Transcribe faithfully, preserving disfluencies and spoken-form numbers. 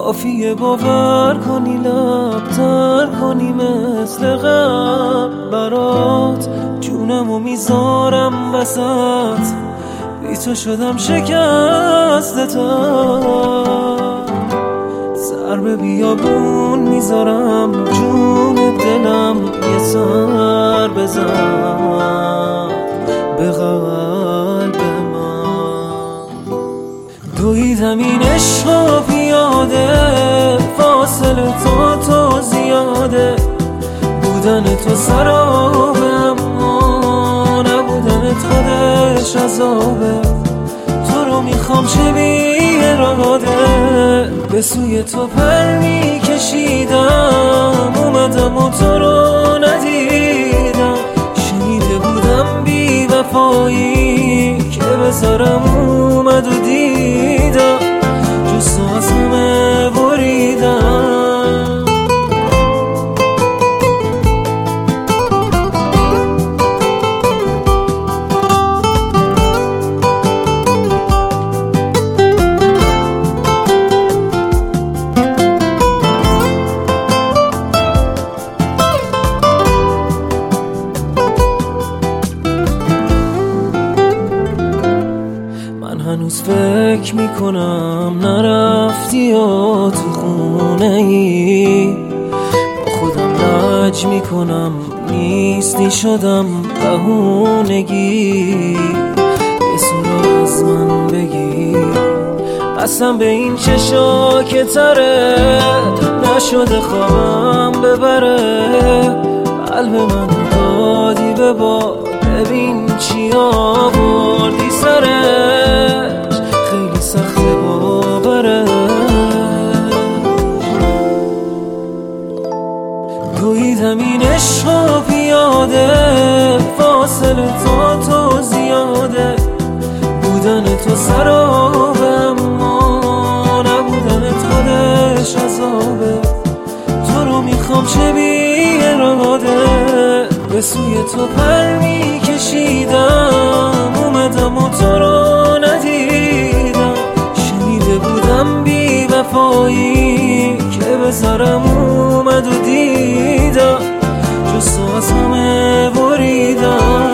کافیه باور کنی لب تر کنی مثل قبل برات جونمو میذارم وسط بی تو شدم شکسته تر سر به بیابون میذارم جون دلم یه سر بزن به قلب من دویدم این عشقا پیاده فاصله تا تو زیاده بودن تو سرابه اما نبودن خودش عذابه تو رو میخوام چه بی اراده به سوی تو پر میکشیدم اومدم و تو رو ندیدم شنیده بودم بی وفایی که بذارم اومد و دیدم جز تو از همه بریدم هنوز فکر میکنم نرفتی یا تو خونه ای با خودم لج میکنم نیستی شدم بهونگی یه سورا از من بگی قسم به این چشا که تره نشده خوابم ببره قلب من دادی به باد ببین چی آوردی سرش خیلی سخته باوره دویدم این عشقا پیاده فاصله تا تو زیاده بودن تو سرابه اما نبودن خودش عذابه تو رو میخوام چه بی اراده به سوی تو پر میکشیدم اومدم و تو رو ندیدم شنیده بودم بی وفایی که بذارم اومد و دیدم جز تو از همه بریدم